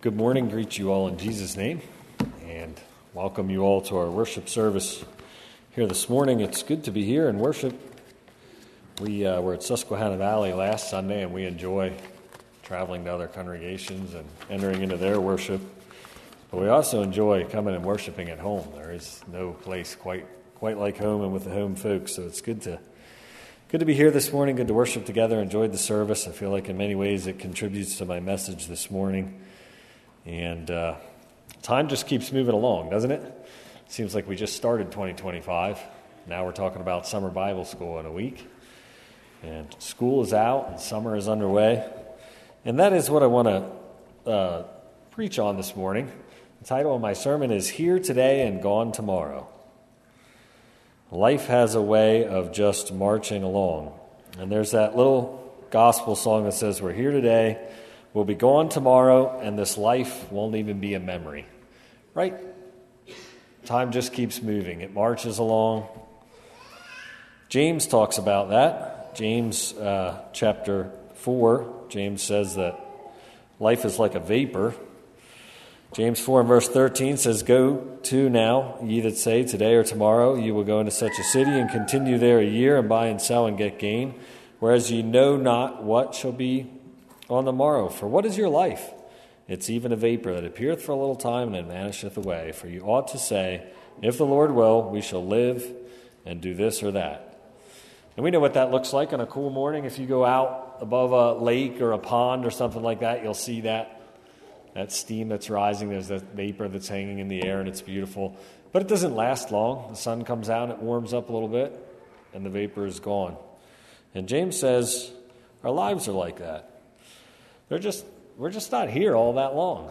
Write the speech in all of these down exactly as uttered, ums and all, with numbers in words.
Good morning. Greet you all in Jesus' name, and welcome you all to our worship service here this morning. It's good to be here and worship. We uh, were at Susquehanna Valley last Sunday, and we enjoy traveling to other congregations and entering into their worship. But we also enjoy coming and worshiping at home. There is no place quite quite like home and with the home folks, so it's good to good to be here this morning. Good to worship together. Enjoyed the service. I feel like in many ways it contributes to my message this morning. And uh, time just keeps moving along, doesn't it? Seems like we just started twenty twenty-five. Now we're talking about summer Bible school in a week. And school is out and summer is underway. And that is what I want to uh, preach on this morning. The title of my sermon is Here Today and Gone Tomorrow. Life has a way of just marching along. And there's that little gospel song that says, we're here today, we'll be gone tomorrow, and this life won't even be a memory. Right? Time just keeps moving. It marches along. James talks about that. James uh, chapter four, James says that life is like a vapor. James four and verse thirteen says, Go to now, ye that say, today or tomorrow you will go into such a city and continue there a year and buy and sell and get gain, whereas ye know not what shall be on the morrow. For what is your life? It's even a vapor that appeareth for a little time and then vanisheth away. For you ought to say, if the Lord will, we shall live and do this or that. And we know what that looks like on a cool morning. If you go out above a lake or a pond or something like that, you'll see that that steam that's rising. There's that vapor that's hanging in the air, and it's beautiful. But it doesn't last long. The sun comes out, it warms up a little bit, and the vapor is gone. And James says our lives are like that. They're just we're just not here all that long.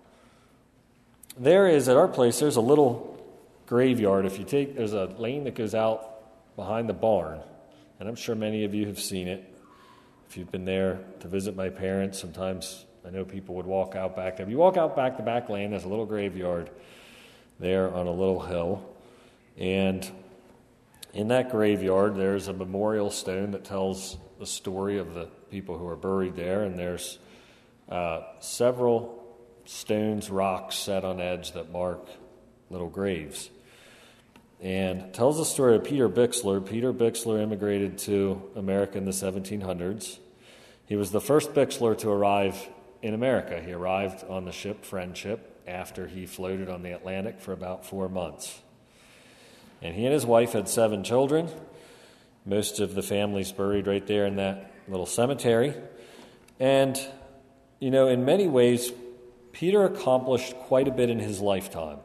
There is, at our place, there's a little graveyard. If you take, there's a lane that goes out behind the barn, and I'm sure many of you have seen it. If you've been there to visit my parents, sometimes I know people would walk out back there. If you walk out back the back lane, there's a little graveyard there on a little hill. And in that graveyard, there's a memorial stone that tells the story of the people who are buried there. And there's uh, several stones, rocks set on edge that mark little graves. And it tells the story of Peter Bixler. Peter Bixler immigrated to America in the seventeen hundreds. He was the first Bixler to arrive in America. He arrived on the ship Friendship after he floated on the Atlantic for about four months. And he and his wife had seven children. Most of the family's buried right there in that little cemetery. And, you know, in many ways, Peter accomplished quite a bit in his lifetime.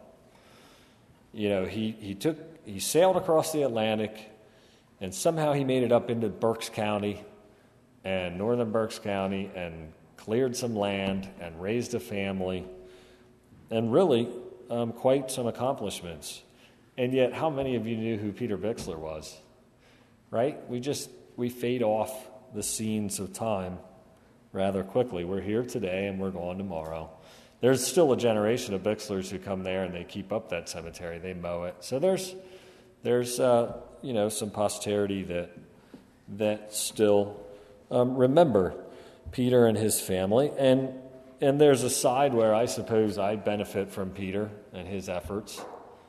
You know, he, he took he sailed across the Atlantic, and somehow he made it up into Berks County and northern Berks County and cleared some land and raised a family, and really um, quite some accomplishments. And yet, how many of you knew who Peter Bixler was? Right? We just, we fade off the scenes of time rather quickly. We're here today and we're gone tomorrow. There's still a generation of Bixlers who come there and they keep up that cemetery. They mow it. So there's, there's uh, you know, some posterity that that still um, remember Peter and his family. And and there's a side where I suppose I benefit from Peter and his efforts.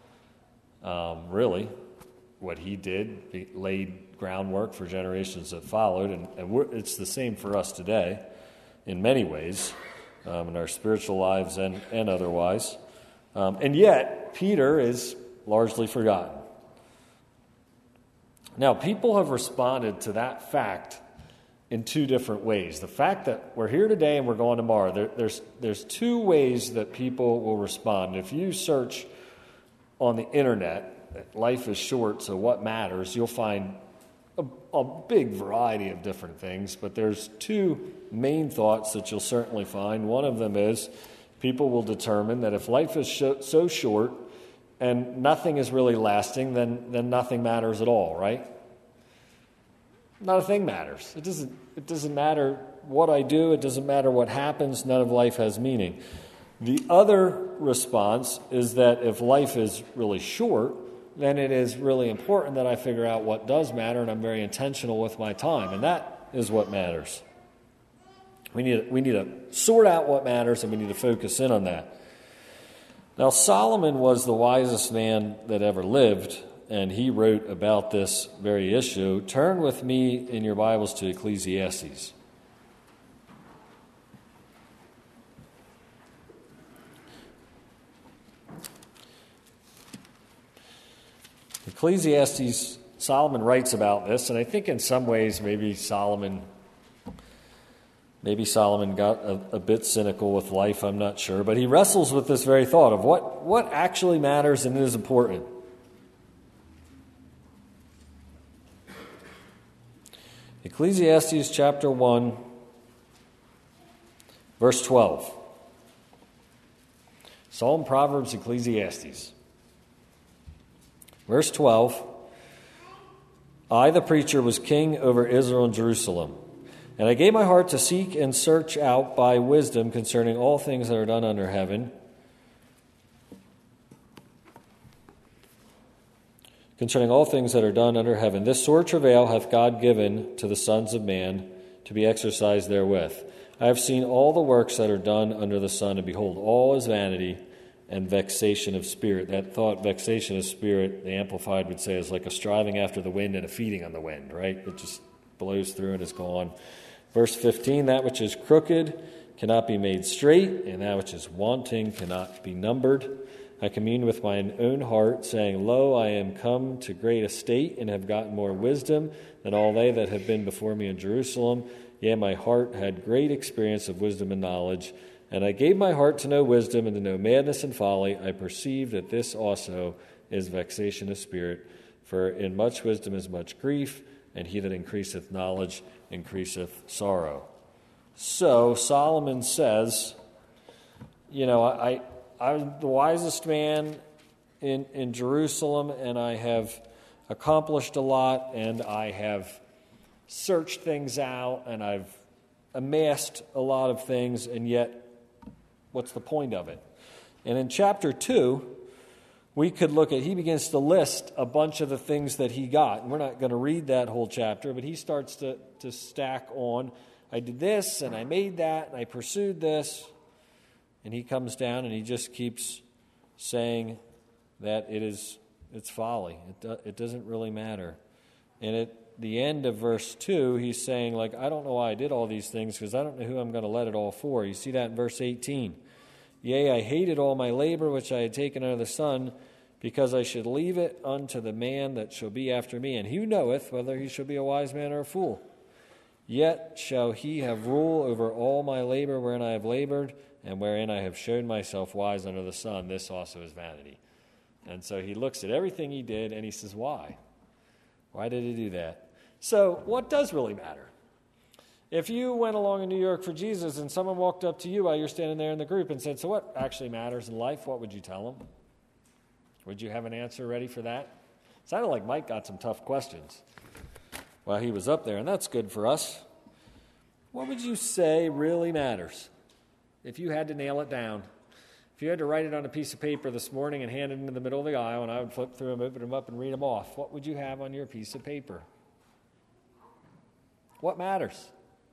Um, really, what he did he laid groundwork for generations that followed, and, and we're, it's the same for us today in many ways. Um, in our spiritual lives and, and otherwise. Um, and yet, Peter is largely forgotten. Now, people have responded to that fact in two different ways. The fact that we're here today and we're going tomorrow, there, there's, there's two ways that people will respond. If you search on the internet, life is short, so what matters, you'll find a, a big variety of different things, but there's two main thoughts that you'll certainly find. One of them is people will determine that if life is sh- so short and nothing is really lasting, then then nothing matters at all, right? Not a thing matters. It doesn't it doesn't matter what I do, it doesn't matter what happens, none of life has meaning. The other response is that if life is really short, then it is really important that I figure out what does matter, and I'm very intentional with my time, and that is what matters. We need, we need to sort out what matters, and we need to focus in on that. Now, Solomon was the wisest man that ever lived, and he wrote about this very issue. Turn with me in your Bibles to Ecclesiastes. Ecclesiastes, Solomon writes about this, and I think in some ways maybe Solomon maybe Solomon got a, a bit cynical with life, I'm not sure, but he wrestles with this very thought of what, what actually matters and is important. Ecclesiastes chapter one, verse twelve. Psalm, Proverbs, Ecclesiastes. Verse twelve, I, the preacher, was king over Israel and Jerusalem, and I gave my heart to seek and search out by wisdom concerning all things that are done under heaven, concerning all things that are done under heaven. This sore travail hath God given to the sons of man to be exercised therewith. I have seen all the works that are done under the sun, and behold, all is vanity and vexation of spirit. That thought, vexation of spirit, the Amplified would say, is like a striving after the wind and a feeding on the wind, right? It just blows through and is gone. Verse fifteen, that which is crooked cannot be made straight, and that which is wanting cannot be numbered. I commune with mine own heart, saying, Lo, I am come to great estate, and have gotten more wisdom than all they that have been before me in Jerusalem. Yea, my heart had great experience of wisdom and knowledge. And I gave my heart to know wisdom and to know madness and folly. I perceive that this also is vexation of spirit. For in much wisdom is much grief, and he that increaseth knowledge increaseth sorrow. So Solomon says, you know, I, I'm the wisest man in, in Jerusalem, and I have accomplished a lot, and I have searched things out, and I've amassed a lot of things, and yet what's the point of it? And in chapter two, we could look at, he begins to list a bunch of the things that he got. And we're not going to read that whole chapter, but he starts to, to stack on, I did this, and I made that, and I pursued this. And he comes down and he just keeps saying that it is, it's folly. It, do, it doesn't really matter. And at the end of verse two, he's saying, like, I don't know why I did all these things, because I don't know who I'm going to let it all for. You see that in verse eighteen. Yea, I hated all my labor which I had taken under the sun, because I should leave it unto the man that shall be after me. And who knoweth whether he shall be a wise man or a fool? Yet shall he have rule over all my labor wherein I have labored, and wherein I have shown myself wise under the sun. This also is vanity. And so he looks at everything he did, and he says, why? Why did he do that? So what does really matter? If you went along in New York for Jesus and someone walked up to you while you're standing there in the group and said, so what actually matters in life, what would you tell them? Would you have an answer ready for that? Sounded like Mike got some tough questions while he was up there, and that's good for us. What would you say really matters if you had to nail it down? If you had to write it on a piece of paper this morning and hand it into the middle of the aisle, and I would flip through them, open them up, and read them off, what would you have on your piece of paper? What matters?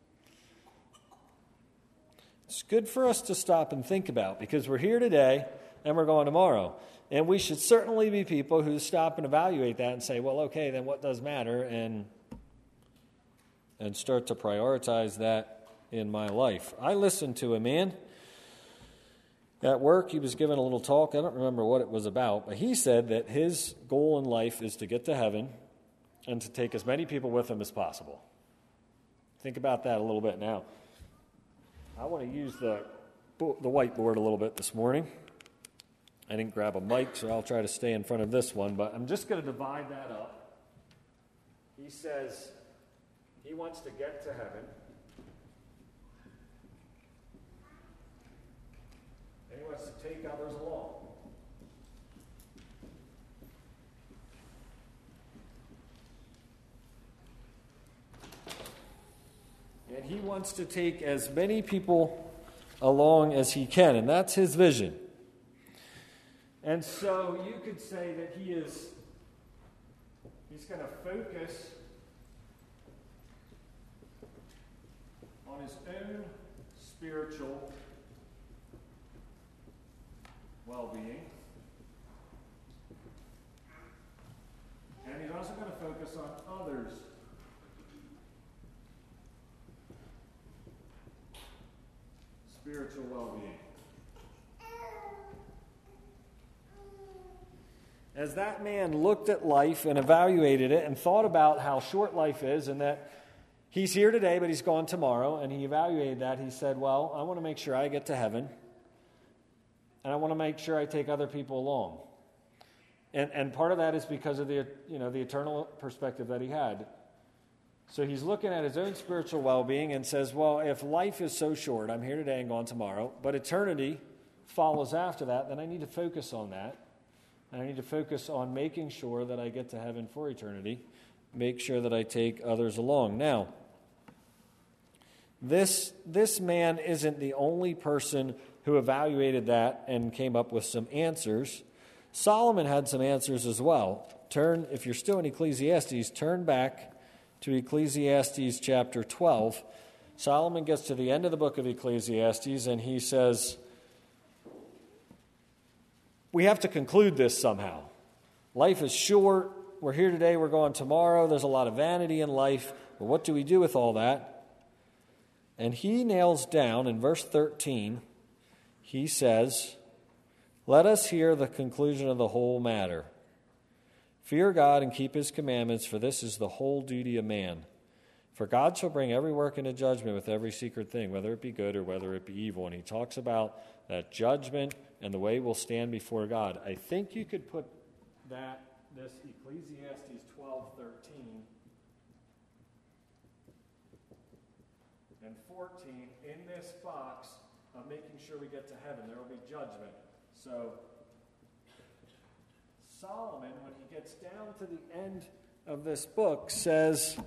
It's good for us to stop and think about, because we're here today and we're going tomorrow. And we should certainly be people who stop and evaluate that and say, well, okay, then what does matter? And, and start to prioritize that in my life. I listened to a man at work. He was giving a little talk. I don't remember what it was about, but he said that his goal in life is to get to heaven and to take as many people with him as possible. Think about that a little bit now. I want to use the, the whiteboard a little bit this morning. I didn't grab a mic, so I'll try to stay in front of this one, but I'm just going to divide that up. He says he wants to get to heaven. And he wants to take others along. And he wants to take as many people along as he can, and that's his vision. And so you could say that he is, he's going to focus on his own spiritual well-being. And he's also going to focus on others' spiritual well-being. As that man looked at life and evaluated it and thought about how short life is and that he's here today but he's gone tomorrow, and he evaluated that, he said, well, I want to make sure I get to heaven, and I want to make sure I take other people along. And and part of that is because of the you know the eternal perspective that he had. So he's looking at his own spiritual well-being and says, well, if life is so short, I'm here today and gone tomorrow, but eternity follows after that, then I need to focus on that. And I need to focus on making sure that I get to heaven for eternity, make sure that I take others along. Now, this, this man isn't the only person who evaluated that and came up with some answers. Solomon had some answers as well. Turn, if you're still in Ecclesiastes, turn back to Ecclesiastes chapter twelve. Solomon gets to the end of the book of Ecclesiastes, and he says, we have to conclude this somehow. Life is short. We're here today, we're going tomorrow. There's a lot of vanity in life. But what do we do with all that? And he nails down in verse thirteen, he says, let us hear the conclusion of the whole matter. Fear God and keep his commandments, for this is the whole duty of man. For God shall bring every work into judgment with every secret thing, whether it be good or whether it be evil. And he talks about that judgment and the way we'll stand before God. I think you could put that, this Ecclesiastes twelve thirteen and fourteen in this box of making sure we get to heaven. There will be judgment. So Solomon, when he gets down to the end of this book, says,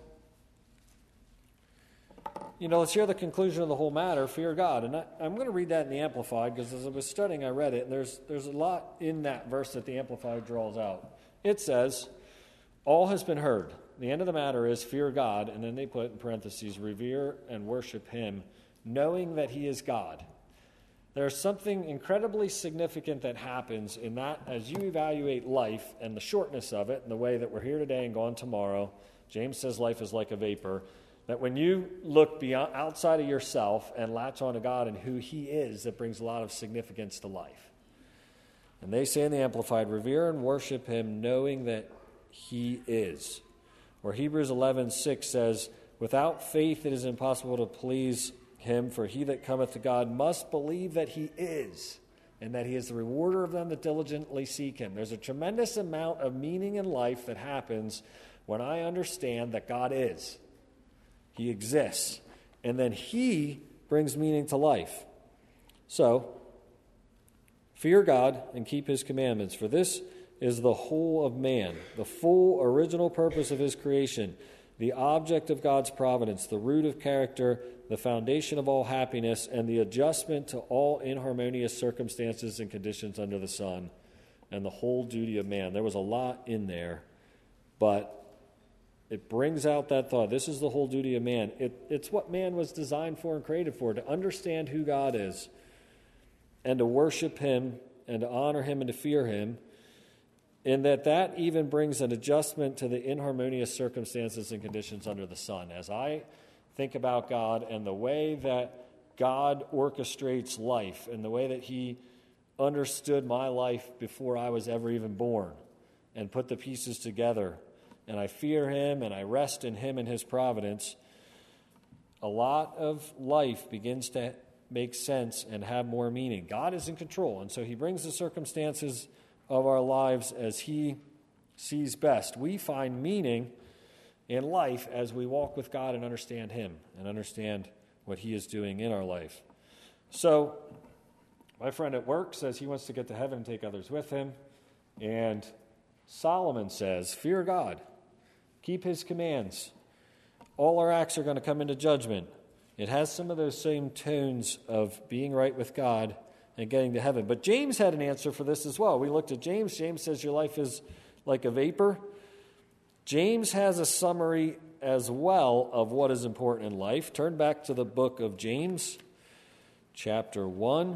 you know, let's hear the conclusion of the whole matter, fear God. And I, I'm going to read that in the Amplified, because as I was studying, I read it, and there's, there's a lot in that verse that the Amplified draws out. It says, all has been heard. The end of the matter is fear God, and then they put in parentheses, revere and worship him, knowing that he is God. There's something incredibly significant that happens in that as you evaluate life and the shortness of it and the way that we're here today and gone tomorrow. James says life is like a vapor. That when you look beyond, outside of yourself and latch on to God and who he is, that brings a lot of significance to life. And they say in the Amplified, revere and worship him knowing that he is. Or Hebrews eleven six says, without faith it is impossible to please him, for he that cometh to God must believe that he is, and that he is the rewarder of them that diligently seek him. There's a tremendous amount of meaning in life that happens when I understand that God is. He exists. And then he brings meaning to life. So, fear God and keep his commandments, for this is the whole of man, the full original purpose of his creation, the object of God's providence, the root of character, the foundation of all happiness, and the adjustment to all inharmonious circumstances and conditions under the sun, and the whole duty of man. There was a lot in there, but it brings out that thought. This is the whole duty of man. It, it's what man was designed for and created for, to understand who God is, and to worship him, and to honor him, and to fear him, and that that even brings an adjustment to the inharmonious circumstances and conditions under the sun. As I think about God and the way that God orchestrates life and the way that he understood my life before I was ever even born and put the pieces together, and I fear him and I rest in him and his providence, a lot of life begins to make sense and have more meaning. God is in control, and so he brings the circumstances of our lives as he sees best. We find meaning in life as we walk with God and understand him and understand what he is doing in our life. So, my friend at work says he wants to get to heaven and take others with him. And Solomon says, fear God, keep his commands. All our acts are going to come into judgment. It has some of those same tones of being right with God and getting to heaven. But James had an answer for this as well. We looked at James. James says your life is like a vapor. James has a summary as well of what is important in life. Turn back to the book of James. chapter one.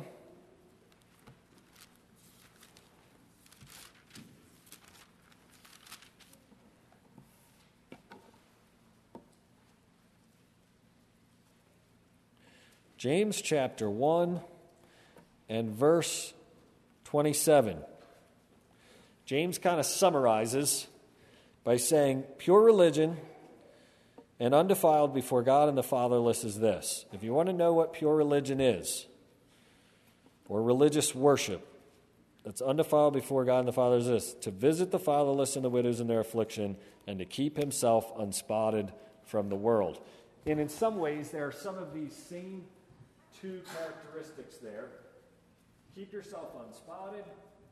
James chapter one and verse twenty-seven. James kind of summarizes by saying, pure religion and undefiled before God and the fatherless is this. If you want to know what pure religion is, or religious worship that's undefiled before God and the fatherless is this, to visit the fatherless and the widows in their affliction and to keep himself unspotted from the world. And in some ways, there are some of these same two characteristics there. Keep yourself unspotted.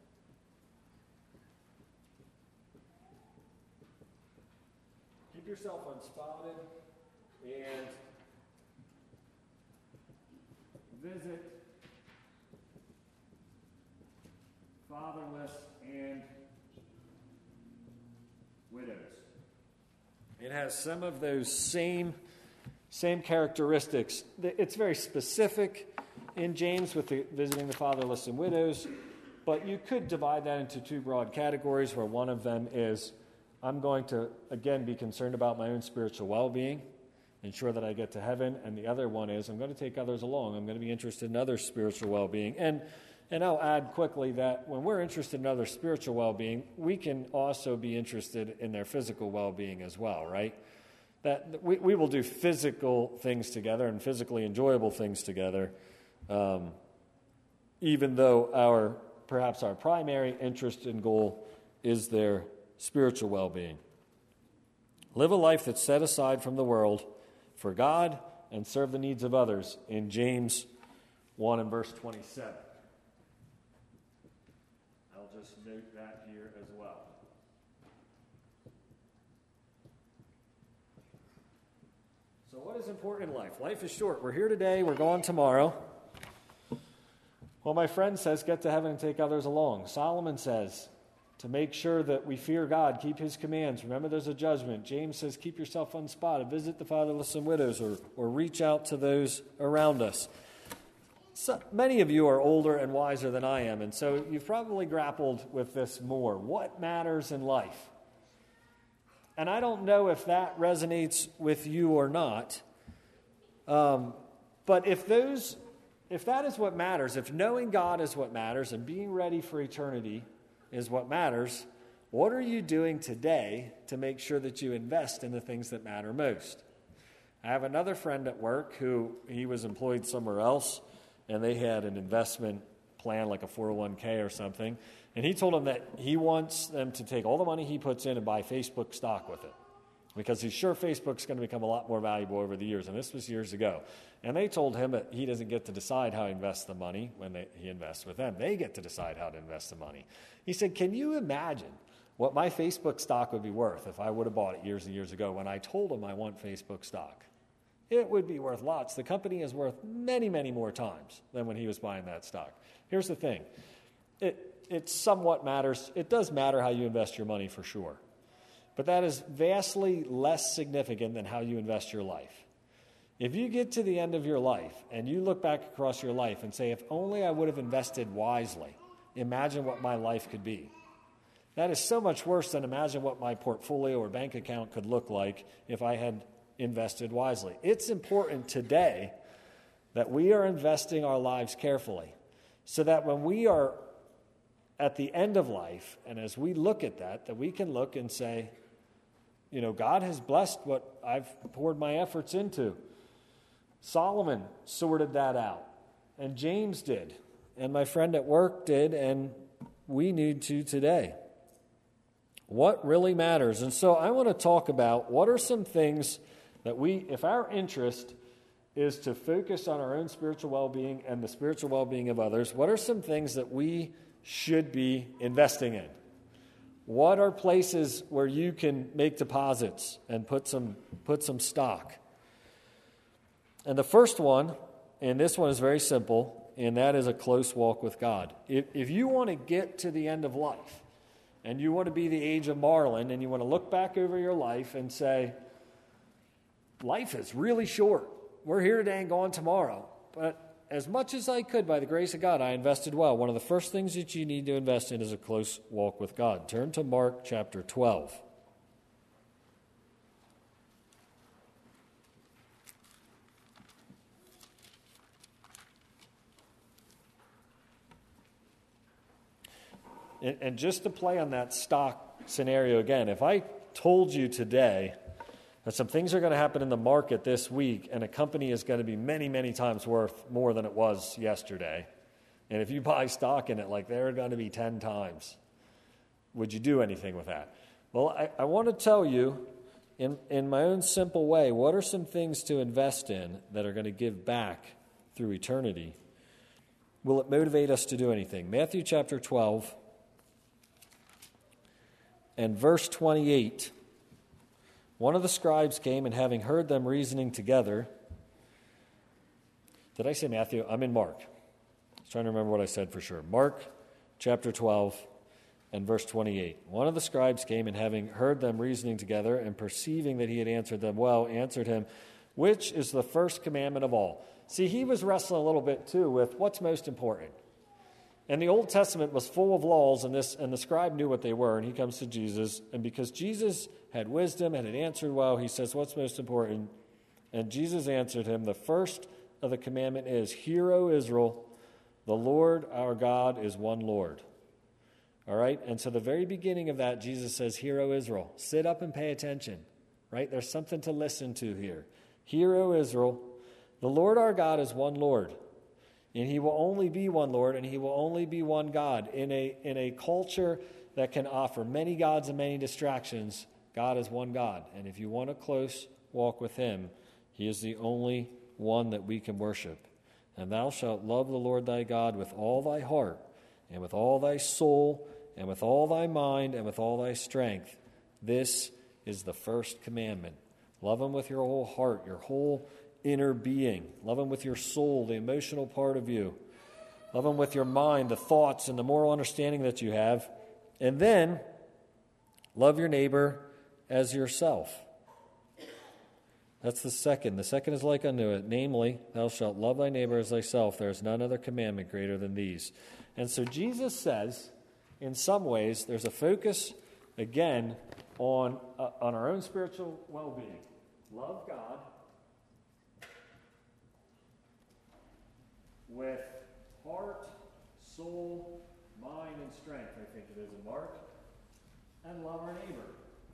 Keep yourself unspotted and visit fatherless and widows. It has some of those same Same characteristics. It's very specific in James with the visiting the fatherless and widows, but you could divide that into two broad categories where one of them is, I'm going to, again, be concerned about my own spiritual well-being, ensure that I get to heaven, and the other one is, I'm going to take others along. I'm going to be interested in others' spiritual well-being. And, and I'll add quickly that when we're interested in others' spiritual well-being, we can also be interested in their physical well-being as well, right? That we, we will do physical things together and physically enjoyable things together, um, even though our perhaps our primary interest and goal is their spiritual well-being. Live a life that's set aside from the world for God and serve the needs of others in James one and verse twenty-seven. I'll just note that here as well. So what is important in life? Life is short. We're here today. We're gone tomorrow. Well, my friend says, get to heaven and take others along. Solomon says, to make sure that we fear God, keep his commands. Remember, there's a judgment. James says, keep yourself unspotted. Visit the fatherless and widows, or, or reach out to those around us. So, many of you are older and wiser than I am, and so you've probably grappled with this more. What matters in life? And I don't know if that resonates with you or not. Um, but if those, if that is what matters, if knowing God is what matters and being ready for eternity is what matters, what are you doing today to make sure that you invest in the things that matter most? I have another friend at work who he was employed somewhere else, and they had an investment plan like a four oh one k or something. And he told them that he wants them to take all the money he puts in and buy Facebook stock with it, because he's sure Facebook's going to become a lot more valuable over the years. And this was years ago. And they told him that he doesn't get to decide how he invests the money when they, he invests with them. They get to decide how to invest the money. He said, can you imagine what my Facebook stock would be worth if I would have bought it years and years ago when I told him I want Facebook stock? It would be worth lots. The company is worth many, many more times than when he was buying that stock. Here's the thing. It It somewhat matters. It does matter how you invest your money for sure. But that is vastly less significant than how you invest your life. If you get to the end of your life and you look back across your life and say, if only I would have invested wisely, imagine what my life could be. That is so much worse than imagine what my portfolio or bank account could look like if I had invested wisely. It's important today that we are investing our lives carefully so that when we are at the end of life, and as we look at that, that we can look and say, you know, God has blessed what I've poured my efforts into. Solomon sorted that out, and James did, and my friend at work did, and we need to today. What really matters? And so I want to talk about what are some things that we, if our interest is to focus on our own spiritual well-being and the spiritual well-being of others, what are some things that we should be investing in? What are places where you can make deposits and put some put some stock? And the first one, and this one is very simple, and that is a close walk with God. If, if you want to get to the end of life, and you want to be the age of Marlin, and you want to look back over your life and say, life is really short. We're here today and gone tomorrow. But as much as I could, by the grace of God, I invested well. One of the first things that you need to invest in is a close walk with God. Turn to Mark chapter twelve. And, and just to play on that stock scenario again, if I told you today that some things are going to happen in the market this week and a company is going to be many, many times worth more than it was yesterday, and if you buy stock in it, like they're going to be ten times, would you do anything with that? Well, I, I want to tell you in, in my own simple way, what are some things to invest in that are going to give back through eternity? Will it motivate us to do anything? Matthew chapter twelve and verse twenty-eight. One of the scribes came, and having heard them reasoning together, did I say Matthew? I'm in Mark. I was trying to remember what I said for sure. Mark chapter twelve and verse twenty-eight. One of the scribes came, and having heard them reasoning together, and perceiving that he had answered them well, answered him, which is the first commandment of all? See, he was wrestling a little bit too with what's most important. And the Old Testament was full of laws, and this and the scribe knew what they were, and he comes to Jesus, and because Jesus had wisdom and had answered well, he says, what's most important? And Jesus answered him, the first of the commandment is, Hear, O Israel, the Lord our God is one Lord. All right? And so the very beginning of that, Jesus says, Hear, O Israel. Sit up and pay attention. Right? There's something to listen to here. Hear, O Israel, the Lord our God is one Lord. And he will only be one Lord, and he will only be one God. In a, in a culture that can offer many gods and many distractions, God is one God. And if you want a close walk with him, he is the only one that we can worship. And thou shalt love the Lord thy God with all thy heart, and with all thy soul, and with all thy mind, and with all thy strength. This is the first commandment. Love him with your whole heart, your whole inner being. Love him with your soul, the emotional part of you. Love him with your mind, the thoughts, and the moral understanding that you have. And then, love your neighbor as yourself. That's the second. The second is like unto it, namely, thou shalt love thy neighbor as thyself. There is none other commandment greater than these. And so Jesus says, in some ways, there's a focus, again, on, uh, on our own spiritual well-being. Love God with heart, soul, mind, and strength, I think it is in Mark, and love our neighbor.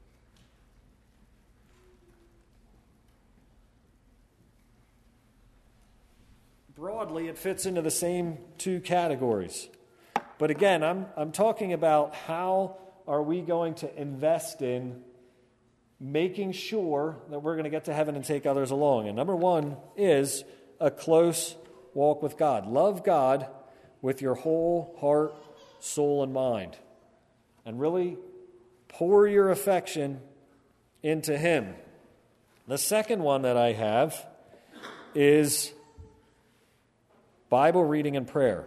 Broadly, it fits into the same two categories. But again, I'm I'm talking about how are we going to invest in making sure that we're going to get to heaven and take others along. And number one is a close walk with God. Love God with your whole heart, soul, and mind. And really pour your affection into him. The second one that I have is Bible reading and prayer.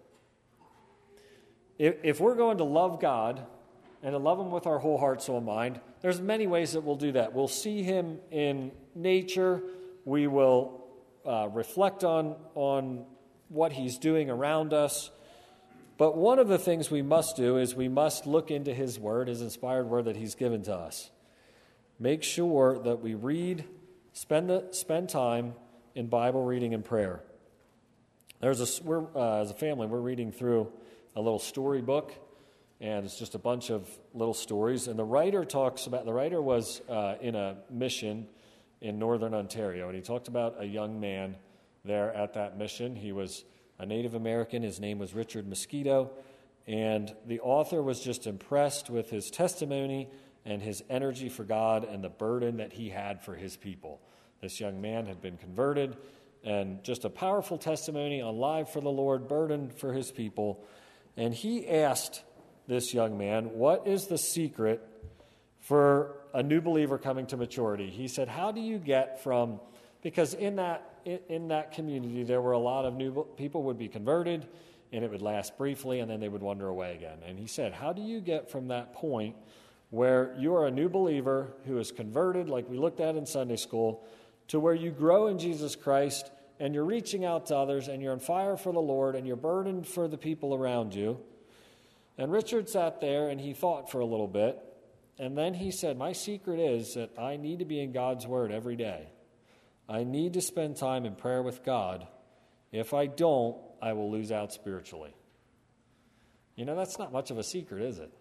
If, if we're going to love God and to love him with our whole heart, soul, and mind, there's many ways that we'll do that. We'll see him in nature. We will Uh, reflect on, on what he's doing around us. But one of the things we must do is we must look into his word, his inspired word that he's given to us. Make sure that we read, spend the, spend time in Bible reading and prayer. There's a, we're, uh, as a family, we're reading through a little story book, and it's just a bunch of little stories. And the writer talks about, the writer was uh, in a mission in northern Ontario, and he talked about a young man there at that mission. He was a Native American. His name was Richard Mosquito, and the author was just impressed with his testimony and his energy for God and the burden that he had for his people. This young man had been converted, and just a powerful testimony on live for the Lord, burden for his people. And he asked this young man, what is the secret for a new believer coming to maturity? He said, how do you get from, because in that in, in that community there were a lot of new people would be converted, and it would last briefly, and then they would wander away again. And he said, how do you get from that point where you are a new believer who is converted, like we looked at in Sunday school, to where you grow in Jesus Christ and you're reaching out to others, and you're on fire for the Lord, and you're burdened for the people around you. And Richard sat there, and he thought for a little bit, and then he said, my secret is that I need to be in God's Word every day. I need to spend time in prayer with God. If I don't, I will lose out spiritually. You know, that's not much of a secret, is it?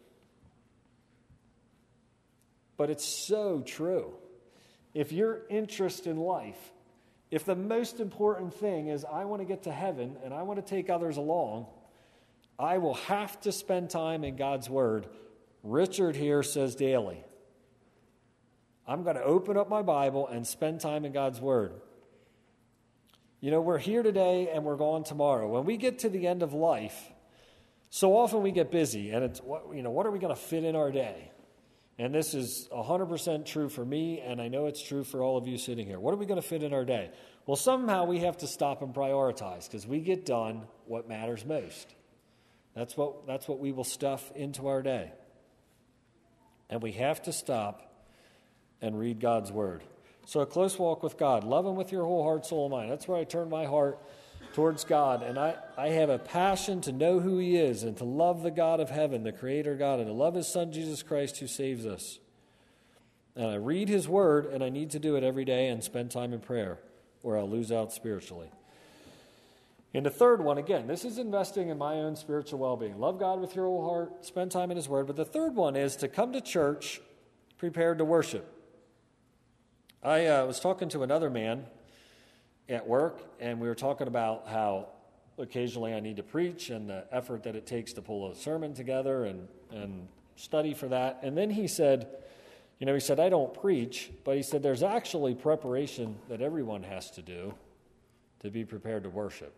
But it's so true. If your interest in life, if the most important thing is I want to get to heaven and I want to take others along, I will have to spend time in God's Word. Richard here says daily. I'm going to open up my Bible and spend time in God's Word. You know, we're here today and we're gone tomorrow. When we get to the end of life, so often we get busy, and it's, you know, what are we going to fit in our day? And this is one hundred percent true for me, and I know it's true for all of you sitting here. What are we going to fit in our day? Well, somehow we have to stop and prioritize, because we get done what matters most. That's what, that's what we will stuff into our day. And we have to stop and read God's Word. So a close walk with God. Love Him with your whole heart, soul, and mind. That's where I turn my heart towards God. And I, I have a passion to know who He is and to love the God of heaven, the Creator God, and to love His Son, Jesus Christ, who saves us. And I read His Word, and I need to do it every day and spend time in prayer, or I'll lose out spiritually. And the third one, again, this is investing in my own spiritual well-being. Love God with your whole heart, spend time in His Word. But the third one is to come to church prepared to worship. I uh, was talking to another man at work, and we were talking about how occasionally I need to preach and the effort that it takes to pull a sermon together and, and study for that. And then he said, you know, he said, I don't preach, but he said there's actually preparation that everyone has to do to be prepared to worship.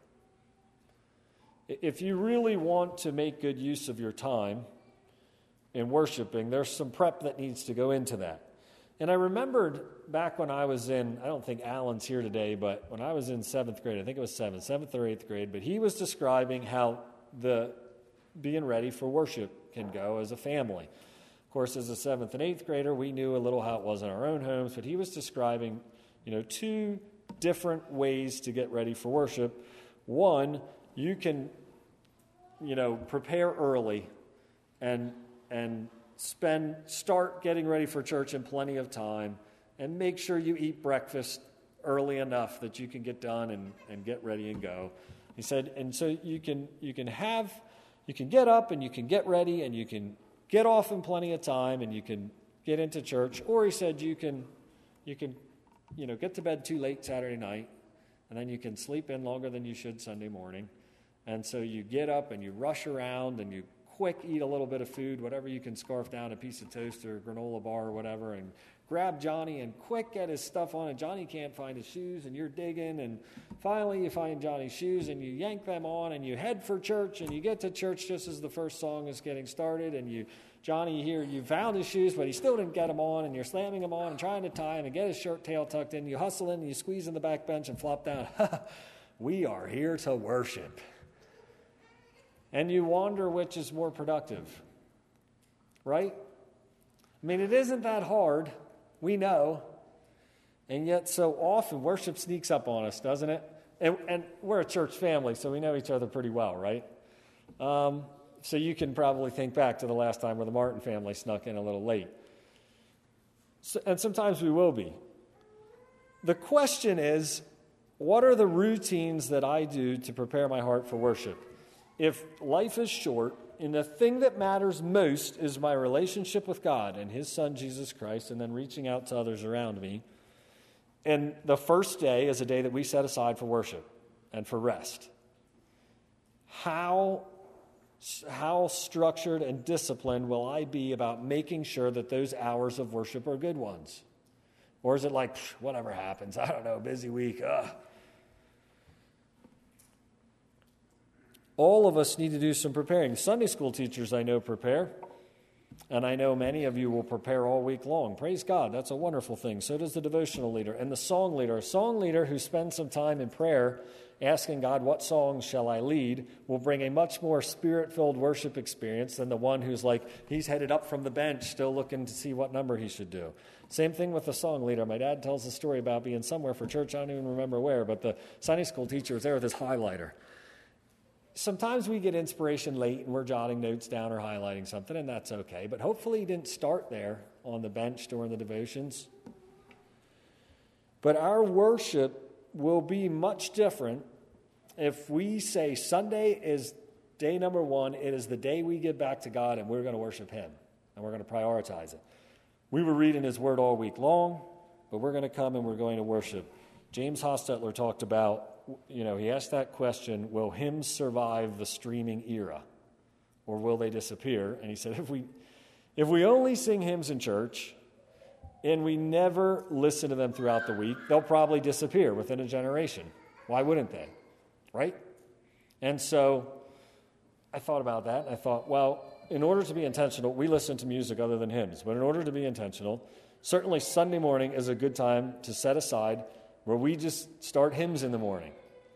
If you really want to make good use of your time in worshiping, there's some prep that needs to go into that. And I remembered back when I was in, I don't think Alan's here today, but when I was in seventh grade, I think it was seventh, seventh or eighth grade, but he was describing how the being ready for worship can go as a family. Of course, as a seventh and eighth grader, we knew a little how it was in our own homes, but he was describing, you know, two different ways to get ready for worship. One, you can, you know, prepare early and and spend start getting ready for church in plenty of time, and make sure you eat breakfast early enough that you can get done and, and get ready and go. He said, and so you can you can have you can get up and you can get ready and you can get off in plenty of time and you can get into church. Or he said you can you can you know get to bed too late Saturday night, and then you can sleep in longer than you should Sunday morning. And so you get up and you rush around and you quick eat a little bit of food, whatever you can scarf down, a piece of toast or a granola bar or whatever, and grab Johnny and quick get his stuff on, and Johnny can't find his shoes, and you're digging, and finally you find Johnny's shoes, and you yank them on, and you head for church, and you get to church just as the first song is getting started, and you, Johnny here, you found his shoes, but he still didn't get them on, and you're slamming them on and trying to tie him and get his shirt tail tucked in. You hustle in, and you squeeze in the back bench and flop down. We are here to worship. And you wonder which is more productive, right? I mean, it isn't that hard, we know, and yet so often worship sneaks up on us, doesn't it? And, and we're a church family, so we know each other pretty well, right? Um, so you can probably think back to the last time where the Martin family snuck in a little late. So, and sometimes we will be. The question is, what are the routines that I do to prepare my heart for worship? If life is short, and the thing that matters most is my relationship with God and His Son, Jesus Christ, and then reaching out to others around me, and the first day is a day that we set aside for worship and for rest, how, how structured and disciplined will I be about making sure that those hours of worship are good ones? Or is it like, whatever happens, I don't know, busy week, ugh. All of us need to do some preparing. Sunday school teachers I know prepare, and I know many of you will prepare all week long. Praise God, that's a wonderful thing. So does the devotional leader and the song leader. A song leader who spends some time in prayer asking God, what songs shall I lead, will bring a much more spirit-filled worship experience than the one who's like, he's headed up from the bench, still looking to see what number he should do. Same thing with the song leader. My dad tells a story about being somewhere for church, I don't even remember where, but the Sunday school teacher was there with his highlighter. Sometimes we get inspiration late and we're jotting notes down or highlighting something, and that's okay. But hopefully he didn't start there on the bench during the devotions. But our worship will be much different if we say Sunday is day number one, it is the day we give back to God, and we're going to worship him, and we're going to prioritize it. We were reading his word all week long, but we're going to come and we're going to worship. James Hostetler talked about, you know, he asked that question, will hymns survive the streaming era, or will they disappear? And he said, if we if we only sing hymns in church and we never listen to them throughout the week, they'll probably disappear within a generation. Why wouldn't they? Right? And so I thought about that, and I thought, well, in order to be intentional, we listen to music other than hymns, but in order to be intentional, certainly Sunday morning is a good time to set aside where we just start hymns in the morning.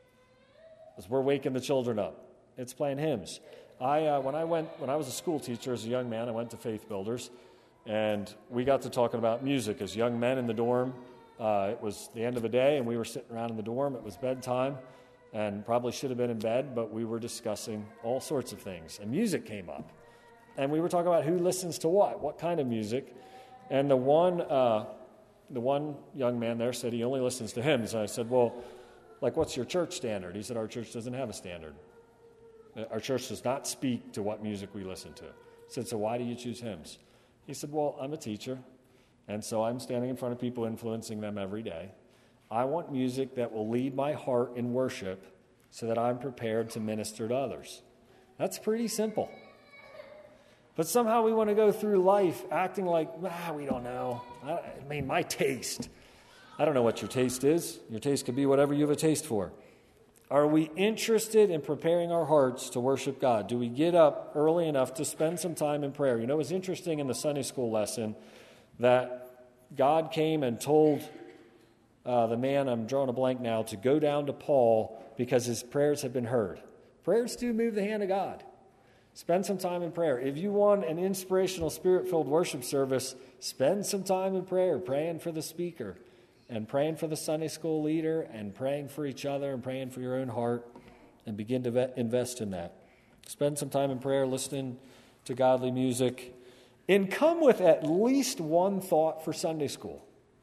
As we're waking the children up, it's playing hymns. I uh, when I went when I was a school teacher as a young man, I went to Faith Builders, and we got to talking about music as young men in the dorm. Uh, it was the end of the day, and we were sitting around in the dorm. It was bedtime, and probably should have been in bed, but we were discussing all sorts of things, and music came up, and we were talking about who listens to what, what kind of music, and the one. Uh, The one young man there said he only listens to hymns. And I said, well, like, what's your church standard? He said, our church doesn't have a standard. Our church does not speak to what music we listen to. I said, so why do you choose hymns? He said, well, I'm a teacher, and so I'm standing in front of people influencing them every day. I want music that will lead my heart in worship so that I'm prepared to minister to others. That's pretty simple. But somehow we want to go through life acting like, ah, we don't know. I, I mean, my taste. I don't know what your taste is. Your taste could be whatever you have a taste for. Are we interested in preparing our hearts to worship God? Do we get up early enough to spend some time in prayer? You know, it was interesting in the Sunday school lesson that God came and told uh, the man, I'm drawing a blank now, to go down to Paul because his prayers had been heard. Prayers do move the hand of God. Spend some time in prayer. If you want an inspirational, spirit-filled worship service, spend some time in prayer, praying for the speaker and praying for the Sunday school leader and praying for each other and praying for your own heart, and begin to vet, invest in that. Spend some time in prayer, listening to godly music, and come with at least one thought for Sunday school.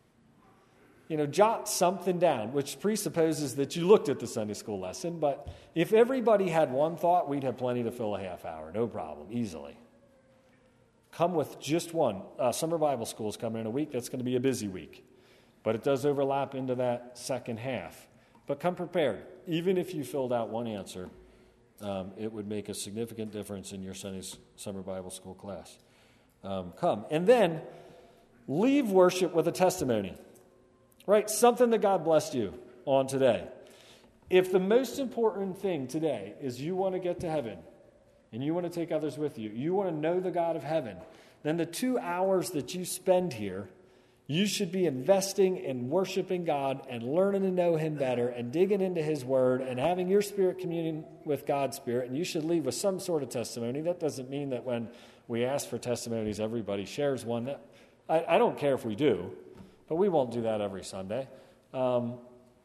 You know, jot something down, which presupposes that you looked at the Sunday school lesson, but if everybody had one thought, we'd have plenty to fill a half hour, no problem, easily. Come with just one. Uh, summer Bible school is coming in a week. That's going to be a busy week, but it does overlap into that second half. But come prepared. Even if you filled out one answer, um, it would make a significant difference in your Sunday's summer Bible school class. Um, come. And then leave worship with a testimony. Right, something that God blessed you on today. If the most important thing today is you want to get to heaven and you want to take others with you, you want to know the God of heaven, then the two hours that you spend here, you should be investing in worshiping God and learning to know him better and digging into his word and having your spirit communion with God's spirit, and you should leave with some sort of testimony. That doesn't mean that when we ask for testimonies, everybody shares one. That, I, I don't care if we do. But we won't do that every Sunday. Um,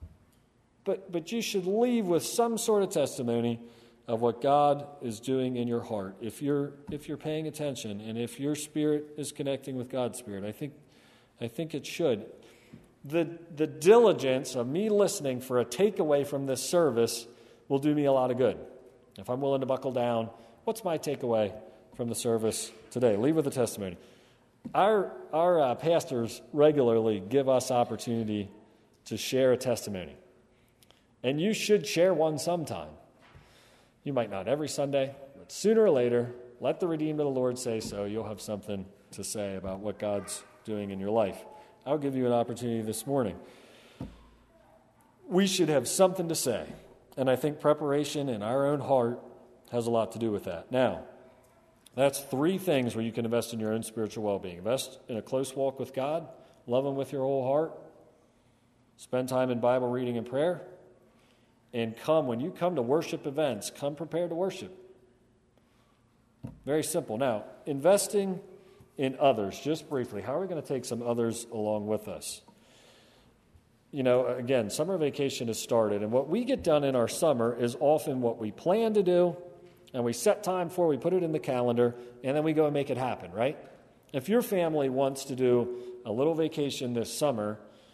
but but you should leave with some sort of testimony of what God is doing in your heart. If you're if you're paying attention and if your spirit is connecting with God's spirit, I think I think it should. The the diligence of me listening for a takeaway from this service will do me a lot of good. If I'm willing to buckle down, what's my takeaway from the service today? Leave with a testimony. Our our uh, pastors regularly give us opportunity to share a testimony. And you should share one sometime. You might not every Sunday, but sooner or later, let the redeemed of the Lord say so. You'll have something to say about what God's doing in your life. I'll give you an opportunity this morning. We should have something to say. And I think preparation in our own heart has a lot to do with that. Now, that's three things where you can invest in your own spiritual well-being. Invest in a close walk with God, love him with your whole heart, spend time in Bible reading and prayer, And come, when you come to worship events, come prepared to worship. Very simple. Now, investing in others, just briefly, how are we going to take some others along with us? You know, again, summer vacation has started, and what we get done in our summer is often what we plan to do, and we set time for, we put it in the calendar, and then we go and make it happen, right? If your family wants to do a little vacation this summer,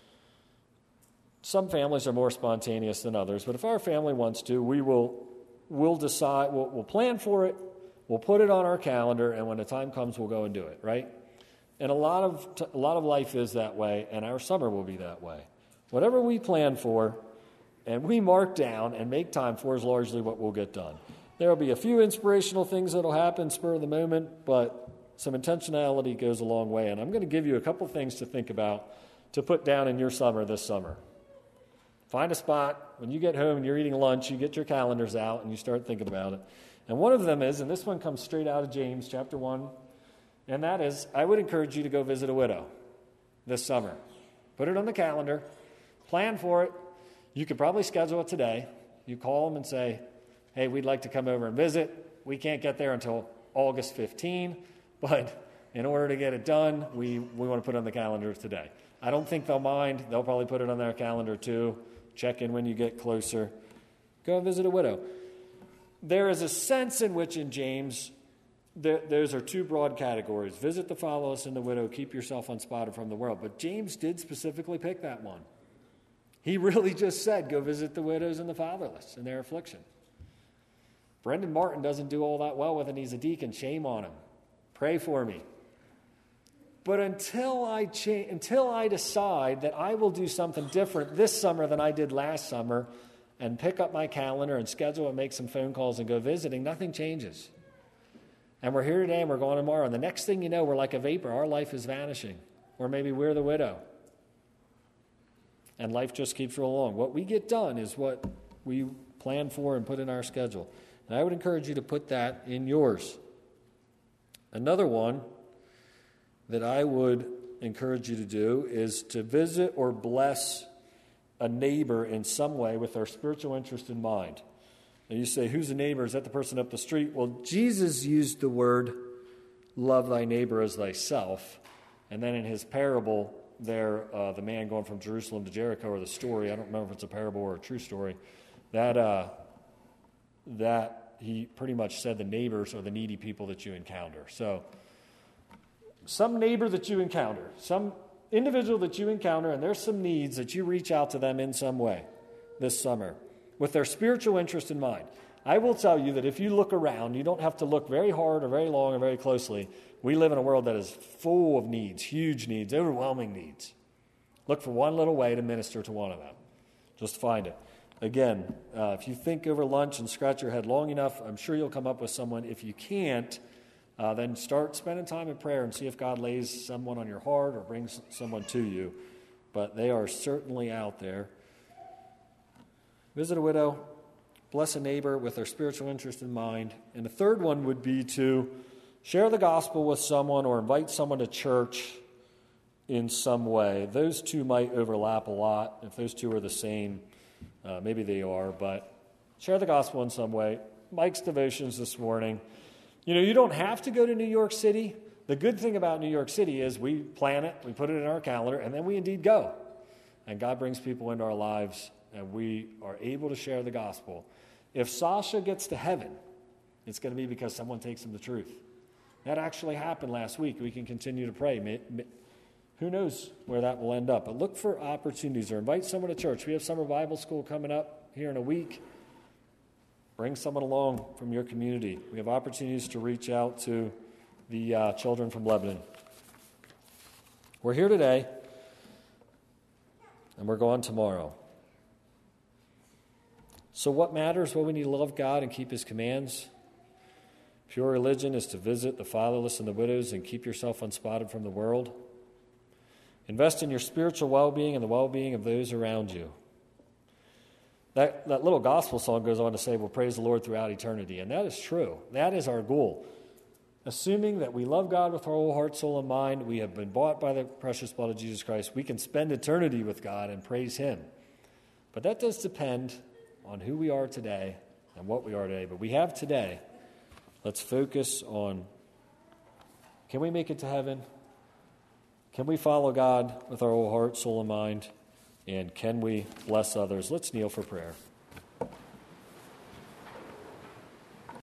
some families are more spontaneous than others, but if our family wants to, we will we'll decide, we'll, we'll plan for it, we'll put it on our calendar, and when the time comes, we'll go and do it, right? And a lot of t- a lot of life is that way, and our summer will be that way. Whatever we plan for and we mark down and make time for is largely what we'll get done. There will be a few inspirational things that will happen spur of the moment, but some intentionality goes a long way. And I'm going to give you a couple things to think about to put down in your summer this summer. Find a spot. When you get home and you're eating lunch, you get your calendars out and you start thinking about it. And one of them is, and this one comes straight out of James chapter one, and that is, I would encourage you to go visit a widow this summer. Put it on the calendar. Plan for it. You could probably schedule it today. You call them and say, hey, we'd like to come over and visit. We can't get there until August fifteenth, but in order to get it done, we, we want to put it on the calendar today. I don't think they'll mind. They'll probably put it on their calendar too. Check in when you get closer. Go and visit a widow. There is a sense in which in James, there, those are two broad categories. Visit the fatherless and the widow. Keep yourself unspotted from the world. But James did specifically pick that one. He really just said, go visit the widows and the fatherless in their affliction. Brendan Martin doesn't do all that well with it. He's a deacon. Shame on him. Pray for me. But until I cha- until I decide that I will do something different this summer than I did last summer and pick up my calendar and schedule and make some phone calls and go visiting, nothing changes. And we're here today and we're going tomorrow. And the next thing you know, we're like a vapor. Our life is vanishing. Or maybe we're the widow. And life just keeps rolling along. What we get done is what we plan for and put in our schedule. And I would encourage you to put that in yours. Another one that I would encourage you to do is to visit or bless a neighbor in some way with their spiritual interest in mind. And you say, who's a neighbor? Is that the person up the street? Well, Jesus used the word, love thy neighbor as thyself. And then in his parable there, uh, the man going from Jerusalem to Jericho, or the story, I don't remember if it's a parable or a true story, that uh, that he pretty much said the neighbors are the needy people that you encounter. So some neighbor that you encounter, some individual that you encounter, and there's some needs that you reach out to them in some way this summer with their spiritual interest in mind. I will tell you that if you look around, you don't have to look very hard or very long or very closely. We live in a world that is full of needs, huge needs, overwhelming needs. Look for one little way to minister to one of them. Just find it. Again, uh, if you think over lunch and scratch your head long enough, I'm sure you'll come up with someone. If you can't, uh, then start spending time in prayer and see if God lays someone on your heart or brings someone to you. But they are certainly out there. Visit a widow. Bless a neighbor with their spiritual interest in mind. And the third one would be to share the gospel with someone or invite someone to church in some way. Those two might overlap a lot. If those two are the same, uh, maybe they are. But share the gospel in some way. Mike's devotions this morning. You know, you don't have to go to New York City. The good thing about New York City is we plan it, we put it in our calendar, and then we indeed go. And God brings people into our lives, and we are able to share the gospel. If Sasha gets to heaven, it's going to be because someone takes him the truth. That actually happened last week. We can continue to pray. May, may, who knows where that will end up? But look for opportunities or invite someone to church. We have summer Bible school coming up here in a week. Bring someone along from your community. We have opportunities to reach out to the uh, children from Lebanon. We're here today, and we're gone tomorrow. So what matters? Well, we need to love God and keep his commands. Pure religion is to visit the fatherless and the widows and keep yourself unspotted from the world. Invest in your spiritual well-being and the well-being of those around you. That, that little gospel song goes on to say, we'll praise the Lord throughout eternity. And that is true. That is our goal. Assuming that we love God with our whole heart, soul, and mind, we have been bought by the precious blood of Jesus Christ, we can spend eternity with God and praise him. But that does depend on who we are today and what we are today. But we have today. Let's focus on, can we make it to heaven? Can we follow God with our whole heart, soul, and mind? And can we bless others? Let's kneel for prayer.